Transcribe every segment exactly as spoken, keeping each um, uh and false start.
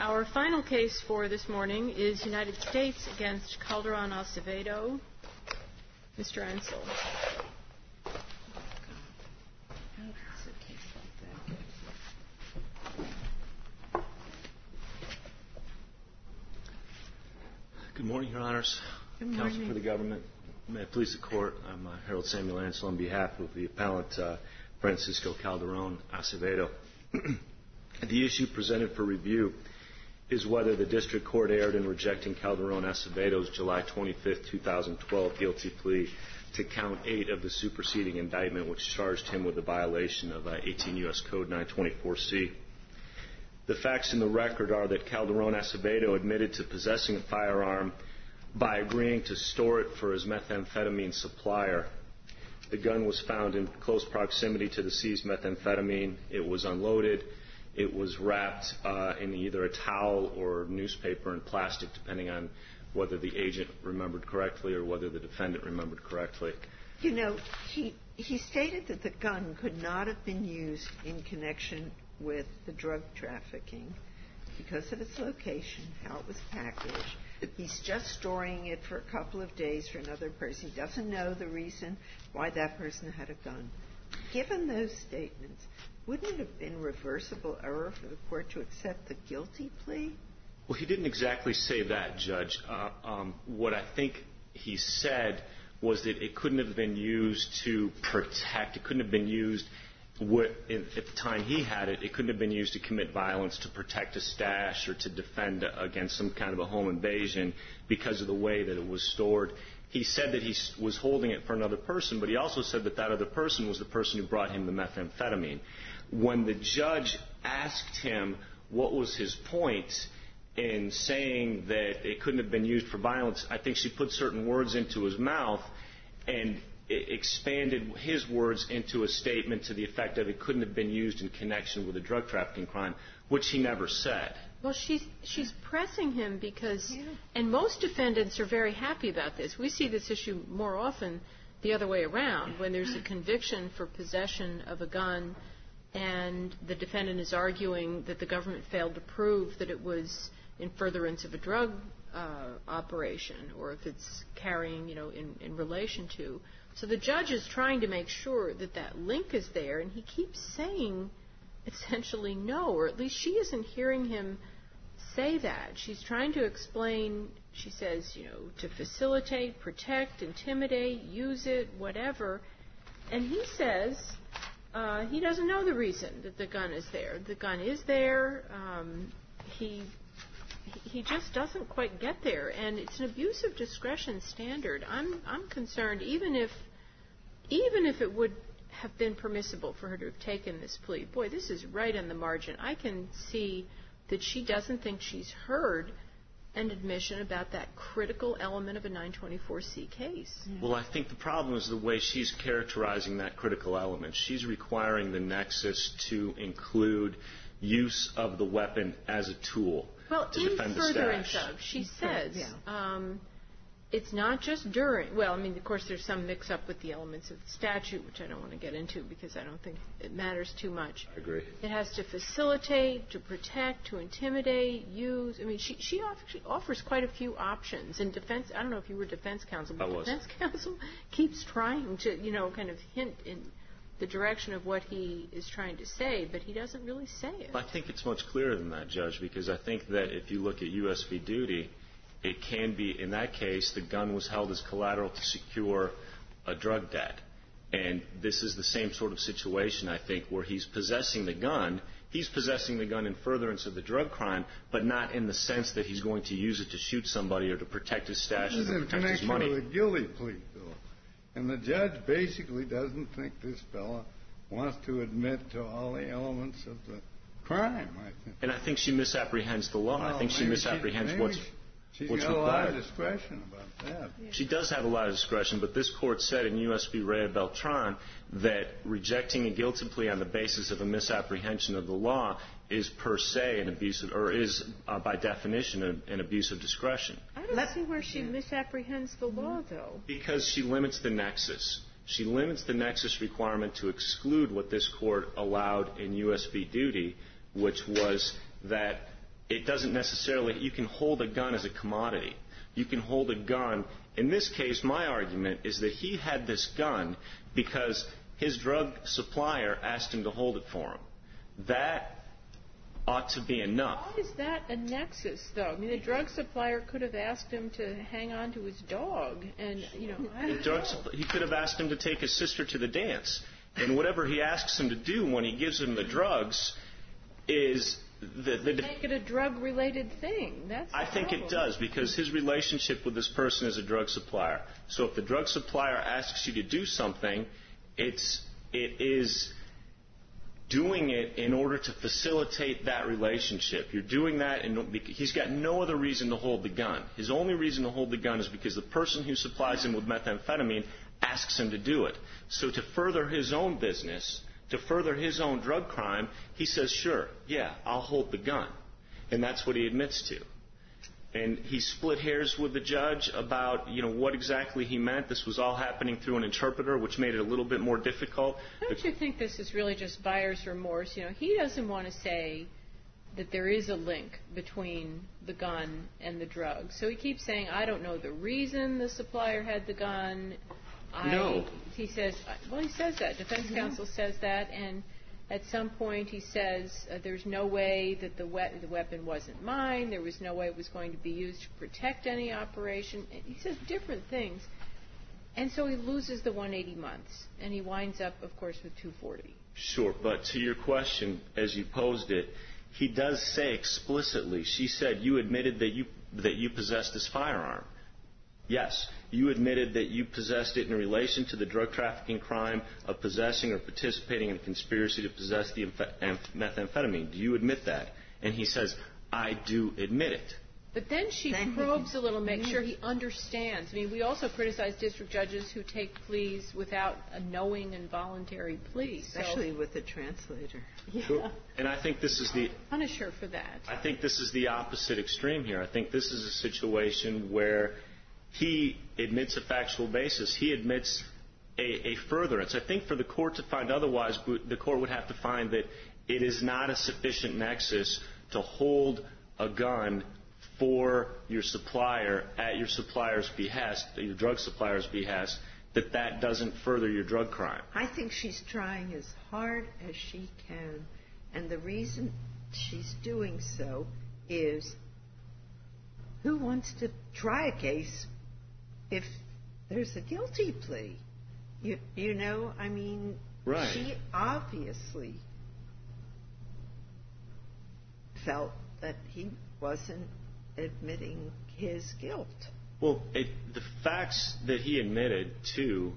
Our final case for this morning is United States against Calderon Acevedo. Mister Ansel. Good morning, Your Honors. Good morning. Counsel for the government. May it please the Court, I'm uh, Harold Samuel Ansel on behalf of the appellant uh, Francisco Calderon Acevedo. The issue presented for review is whether the District Court erred in rejecting Calderon Acevedo's July twenty-fifth, twenty twelve guilty plea to count eight of the superseding indictment, which charged him with a violation of uh, eighteen U S Code nine twenty-four C. The facts in the record are that Calderon Acevedo admitted to possessing a firearm by agreeing to store it for his methamphetamine supplier. The gun was found in close proximity to the seized methamphetamine. It was unloaded. It was wrapped uh, in either a towel or newspaper and plastic, depending on whether the agent remembered correctly or whether the defendant remembered correctly. You know, he he stated that the gun could not have been used in connection with the drug trafficking because of its location, how it was packaged. He's just storing it for a couple of days for another person. He doesn't know the reason why that person had a gun. Given those statements, wouldn't it have been reversible error for the court to accept the guilty plea? Well, he didn't exactly say that, Judge. Uh, um, what I think he said was that it couldn't have been used to protect. It couldn't have been used What, in, at the time he had it, it couldn't have been used to commit violence, to protect a stash, or to defend against some kind of a home invasion because of the way that it was stored. He said that he was holding it for another person, but he also said that that other person was the person who brought him the methamphetamine. When the judge asked him what was his point in saying that it couldn't have been used for violence, I think she put certain words into his mouth and expanded his words into a statement to the effect that it couldn't have been used in connection with a drug trafficking crime, which he never said. Well, she's she's pressing him because, yeah. and most defendants are very happy about this. We see this issue more often the other way around, when there's a conviction for possession of a gun and the defendant is arguing that the government failed to prove that it was in furtherance of a drug uh, operation, or if it's carrying, you know, in, in relation to. So the judge is trying to make sure that that link is there, and he keeps saying essentially no, or at least she isn't hearing him say that. She's trying to explain, she says, you know, to facilitate, protect, intimidate, use it, whatever. And he says uh, he doesn't know the reason that the gun is there. The gun is there. Um, he he just doesn't quite get there, and it's an abuse of discretion standard. I'm I'm concerned, even if even if it would have been permissible for her to have taken this plea. Boy, this is right on the margin. I can see that she doesn't think she's heard an admission about that critical element of a nine twenty-four C case. Well, I think the problem is the way she's characterizing that critical element. She's requiring the nexus to include use of the weapon as a tool. Well, to in defend the furtherance stash. of, she says, yeah. um, it's not just during. Well, I mean, of course, there's some mix-up with the elements of the statute, which I don't want to get into because I don't think it matters too much. I agree. It has to facilitate, to protect, to intimidate, use. I mean, she she actually offers quite a few options. And defense, I don't know if you were defense counsel, but I was. defense counsel keeps trying to, you know, kind of hint in the direction of what he is trying to say, but he doesn't really say it. I think it's much clearer than that, Judge, because I think that if you look at U S v. Duty, it can be, in that case, the gun was held as collateral to secure a drug debt. And this is the same sort of situation, I think, where he's possessing the gun. He's possessing the gun in furtherance of the drug crime, but not in the sense that he's going to use it to shoot somebody or to protect his stash or to protect his money. This is in connection with a guilty plea, Bill. And the judge basically doesn't think this fella wants to admit to all the elements of the crime, I think. And I think she misapprehends the law. Well, I think she misapprehends she, what's, she's what's got required. a lot of discretion about that. Yeah. She does have a lot of discretion, but this Court said in U S v. Rea Beltran that rejecting a guilty plea on the basis of a misapprehension of the law is per se an abuse of, or is uh, by definition an, an abuse of discretion. I don't see where she misapprehends the law, though. Because she limits the nexus. She limits the nexus requirement to exclude what this Court allowed in U S v. Duty, which was that it doesn't necessarily, you can hold a gun as a commodity. You can hold a gun. In this case, my argument is that he had this gun because his drug supplier asked him to hold it for him. That ought to be enough. Why is that a nexus, though? I mean, the drug supplier could have asked him to hang on to his dog, and, you know, I don't the drug know. Supp- he could have asked him to take his sister to the dance. And whatever he asks him to do when he gives him the drugs is the... the Make it a drug-related thing. That's the I think problem. it does, because his relationship with this person is a drug supplier. So if the drug supplier asks you to do something, it's it is doing it in order to facilitate that relationship. You're doing that, and he's got no other reason to hold the gun. His only reason to hold the gun is because the person who supplies him with methamphetamine asks him to do it. So to further his own business, to further his own drug crime, he says, sure, yeah, I'll hold the gun. And that's what he admits to. And he split hairs with the judge about, you know, what exactly he meant. This was all happening through an interpreter, which made it a little bit more difficult. Don't you think this is really just buyer's remorse? You know, he doesn't want to say that there is a link between the gun and the drug. So he keeps saying, I don't know the reason the supplier had the gun. I, No. He says, well, he says that. Defense counsel says that, and at some point he says uh, there's no way that the, we- the weapon wasn't mine. There was no way it was going to be used to protect any operation. And he says different things. And so he loses the one hundred eighty months, and he winds up, of course, with two hundred forty. Sure, but to your question, as you posed it, he does say explicitly, she said, you admitted that you that you possessed this firearm. Yes, you admitted that you possessed it in relation to the drug trafficking crime of possessing or participating in a conspiracy to possess the amph- methamphetamine. Do you admit that? And he says, I do admit it. But then she Then he probes can- a little, make sure he understands. I mean, we also criticize district judges who take pleas without a knowing and voluntary plea. Especially with a translator. So, yeah, Sure. And I think this is the punish her for that. I think this is the opposite extreme here. I think this is a situation where he admits a factual basis. He admits a, a furtherance. I think for the court to find otherwise, the court would have to find that it is not a sufficient nexus to hold a gun for your supplier at your supplier's behest, your drug supplier's behest, that that doesn't further your drug crime. I think she's trying as hard as she can, and the reason she's doing so is who wants to try a case if there's a guilty plea? You, you know, I mean, Right. she obviously felt that he wasn't admitting his guilt. Well, it, the facts that he admitted to,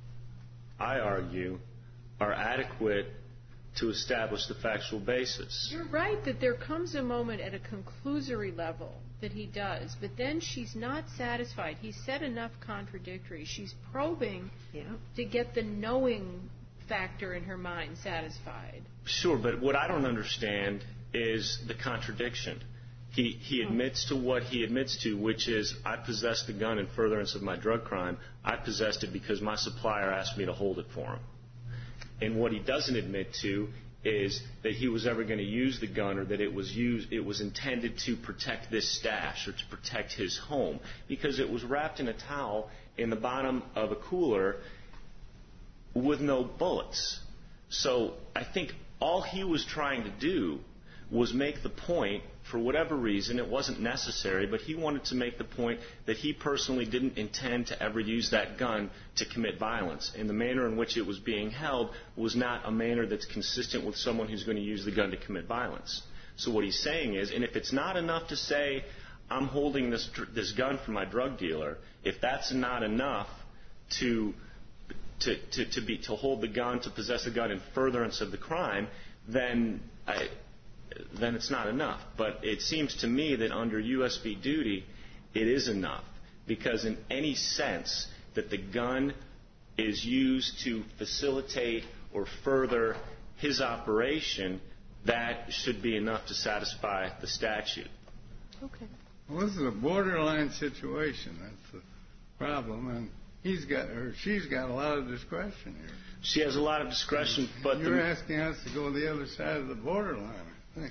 I argue, are adequate to establish the factual basis. You're right that there comes a moment at a conclusory level that he does, but then she's not satisfied. He said enough contradictory. She's probing Yeah. to get the knowing factor in her mind satisfied. Sure, but what I don't understand is the contradiction. He he admits to what he admits to, which is, I possessed the gun in furtherance of my drug crime. I possessed it because my supplier asked me to hold it for him. And what he doesn't admit to is that he was ever going to use the gun, or that it was used, it was intended to protect this stash or to protect his home, because it was wrapped in a towel in the bottom of a cooler with no bullets. So I think all he was trying to do was make the point, for whatever reason, it wasn't necessary, but he wanted to make the point that he personally didn't intend to ever use that gun to commit violence. And the manner in which it was being held was not a manner that's consistent with someone who's going to use the gun to commit violence. So what he's saying is, and if it's not enough to say, I'm holding this this gun for my drug dealer, if that's not enough to to to, to be to hold the gun, to possess a gun in furtherance of the crime, then I, then it's not enough. But it seems to me that under U S V duty, it is enough, because in any sense that the gun is used to facilitate or further his operation, that should be enough to satisfy the statute. Okay. Well, this is a borderline situation. That's the problem, and he's got or she's got a lot of discretion here. She has a lot of discretion, but You're the, asking us to go the other side of the borderline, I think.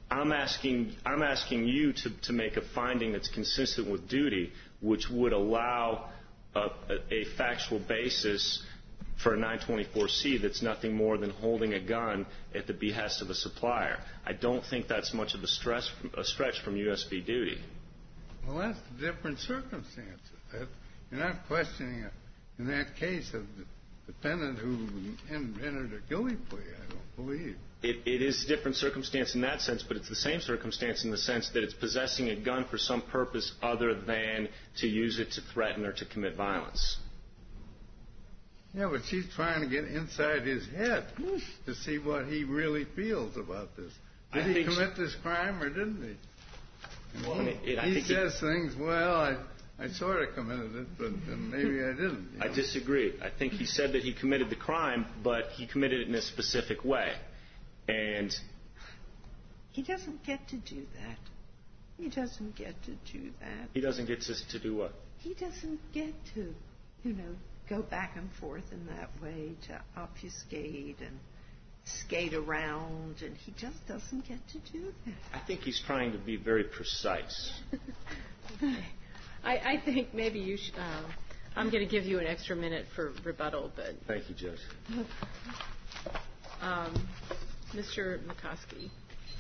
I'm asking I'm asking you to, to make a finding that's consistent with duty, which would allow a, a, a factual basis for a nine twenty-four C that's nothing more than holding a gun at the behest of a supplier. I don't think that's much of a, stress, a stretch from U S B duty. Well, that's a different circumstances. That, you're not questioning, a, in that case, a defendant who entered a guilty plea, I don't believe. It, it is a different circumstance in that sense, but it's the same circumstance in the sense that it's possessing a gun for some purpose other than to use it to threaten or to commit violence. Yeah, but she's trying to get inside his head to see what he really feels about this. Did I he commit this crime or didn't he? And well, he it, it, he think says it, things, well, I, I sort of committed it, but then maybe I didn't. You know? I disagree. I think he said that he committed the crime, but he committed it in a specific way. And he doesn't get to do that. He doesn't get to do that. He doesn't get to, to do what? He doesn't get to, you know, go back and forth in that way to obfuscate and skate around, and he just doesn't get to do that. I think he's trying to be very precise. Okay. I, I think maybe you should. Uh, I'm going to give you an extra minute for rebuttal, but. Thank you, Judge. Um, Mister McCoskey.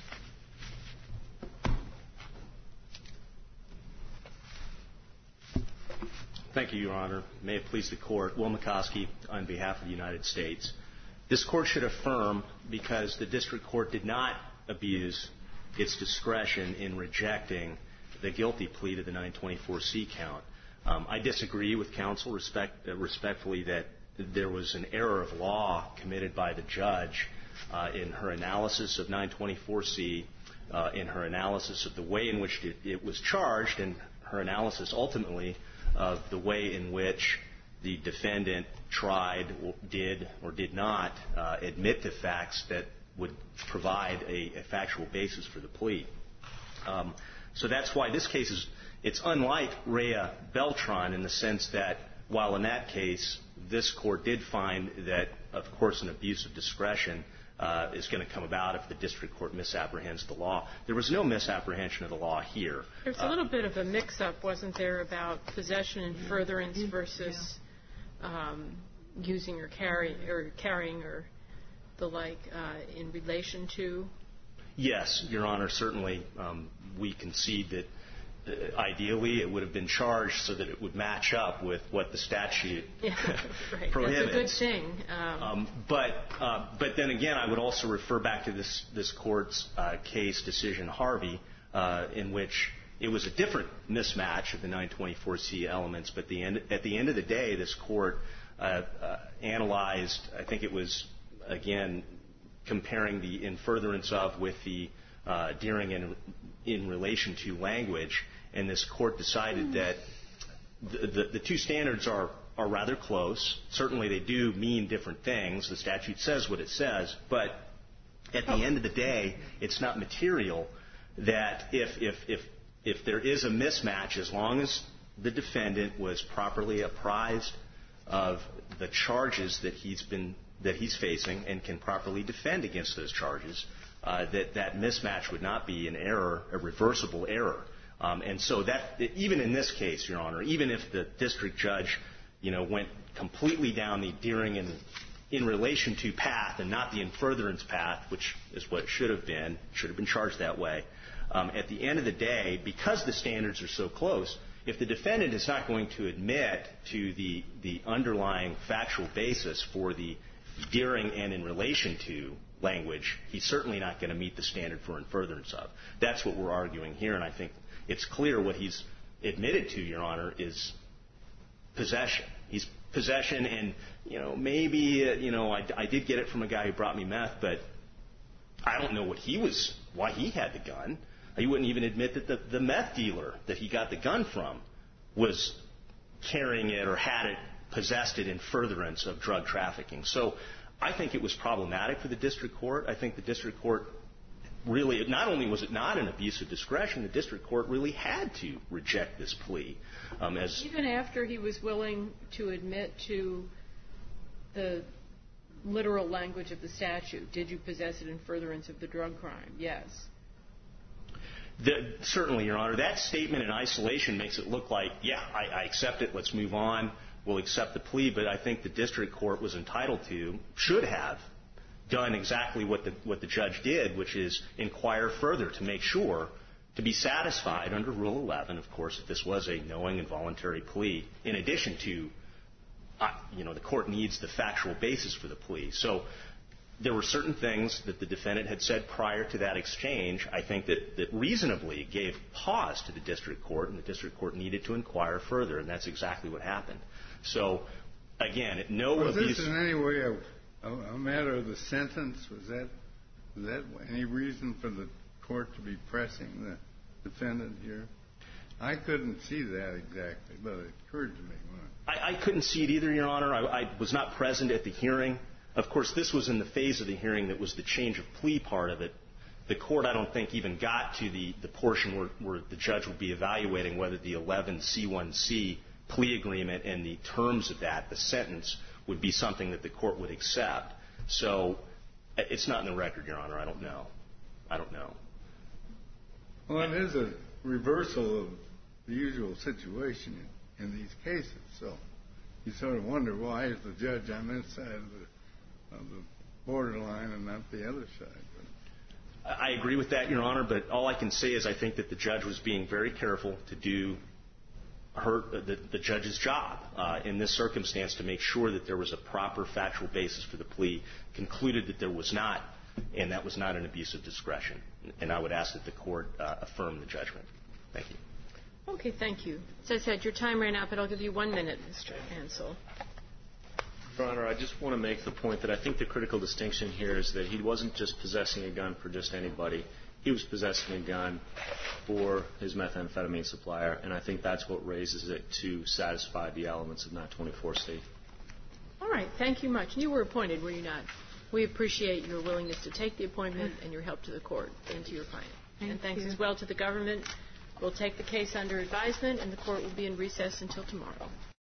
Thank you, Your Honor. May it please the Court. Will McCoskey on behalf of the United States. This Court should affirm because the District Court did not abuse its discretion in rejecting the guilty plea to the nine twenty-four C count. Um, I disagree with counsel respect, uh, respectfully that there was an error of law committed by the judge uh, in her analysis of nine twenty-four C, uh, in her analysis of the way in which it, it was charged, and her analysis ultimately of the way in which the defendant tried, or did, or did not uh, admit the facts that would provide a, a factual basis for the plea. Um, so that's why this case is, it's unlike Rhea Beltran in the sense that while in that case this Court did find that, of course, an abuse of discretion uh, is going to come about if the District Court misapprehends the law. There was no misapprehension of the law here. There was a little uh, bit of a mix-up, wasn't there, about possession and furtherance versus um, using or carrying or carrying or the like uh, in relation to? Yes, Your Honor. Certainly, um, we concede that uh, ideally it would have been charged so that it would match up with what the statute yeah, right. prohibits. That's a good thing. Um, um, but uh, but then again, I would also refer back to this this Court's uh, case decision, Harvey, uh, in which it was a different mismatch of the nine twenty-four C elements. But the end, at the end of the day, this Court uh, uh, analyzed. I think it was again comparing the in furtherance of with the uh, during and in relation to language, and this Court decided that the, the, the two standards are, are rather close. Certainly they do mean different things. The statute says what it says, but at the end of the day, it's not material that if, if, if, if there is a mismatch, as long as the defendant was properly apprised of the charges that he's been that he's facing and can properly defend against those charges, Uh, that that mismatch would not be an error, a reversible error. Um, and so that, even in this case, Your Honor, even if the district judge, you know, went completely down the Deering and in relation to path and not the in furtherance path, which is what it should have been, should have been charged that way, um, at the end of the day, because the standards are so close, if the defendant is not going to admit to the, the underlying factual basis for the Deering and in relation to language, he's certainly not going to meet the standard for in furtherance of. That's what we're arguing here, and I think it's clear what he's admitted to, Your Honor, is possession. He's possession, and, you know, maybe, uh, you know, I, I did get it from a guy who brought me meth, but I don't know what he was, why he had the gun. He wouldn't even admit that the, the meth dealer that he got the gun from was carrying it or had it, possessed it in furtherance of drug trafficking. So I think it was problematic for the district court. I think the district court really, not only was it not an abuse of discretion, the district court really had to reject this plea. Um, as Even after he was willing to admit to the literal language of the statute, did you possess it in furtherance of the drug crime? Yes. The, certainly, Your Honor. That statement in isolation makes it look like, yeah, I, I accept it, let's move on, we'll accept the plea, but I think the district court was entitled to, should have, done exactly what the, what the judge did, which is inquire further to make sure, to be satisfied under Rule eleven, of course, that this was a knowing and voluntary plea, in addition to, uh, you know, the court needs the factual basis for the plea. So there were certain things that the defendant had said prior to that exchange, I think, that, that reasonably gave pause to the district court, and the district court needed to inquire further, and that's exactly what happened. So, again, no was abuse. Was this in any way a, a, a matter of the sentence? Was that, was that any reason for the court to be pressing the defendant here? I couldn't see that exactly, but it occurred to me. I, I couldn't see it either, Your Honor. I, I was not present at the hearing. Of course, this was in the phase of the hearing that was the change of plea part of it. The court, I don't think, even got to the, the portion where, where the judge would be evaluating whether the eleven C one C plea agreement and the terms of that, the sentence, would be something that the court would accept. So it's not in the record, Your Honor. I don't know. I don't know. Well, it is a reversal of the usual situation in, in these cases. So you sort of wonder, why is the judge on this side of the of the borderline and not the other side? But I agree with that, Your Honor, but all I can say is I think that the judge was being very careful to do her, the, the judge's job uh, in this circumstance to make sure that there was a proper factual basis for the plea, concluded that there was not, and that was not an abuse of discretion. And I would ask that the court uh, affirm the judgment. Thank you. Okay, thank you. As I said, your time ran out, but I'll give you one minute, Mister Ansel. Your Honor, I just want to make the point that I think the critical distinction here is that he wasn't just possessing a gun for just anybody. He was possessing a gun for his methamphetamine supplier, and I think that's what raises it to satisfy the elements of nine twenty-four C. All right. Thank you much. You were appointed, were you not? We appreciate your willingness to take the appointment and your help to the court and to your client. Thank and thanks you. as well to the government. We'll take the case under advisement, and the court will be in recess until tomorrow.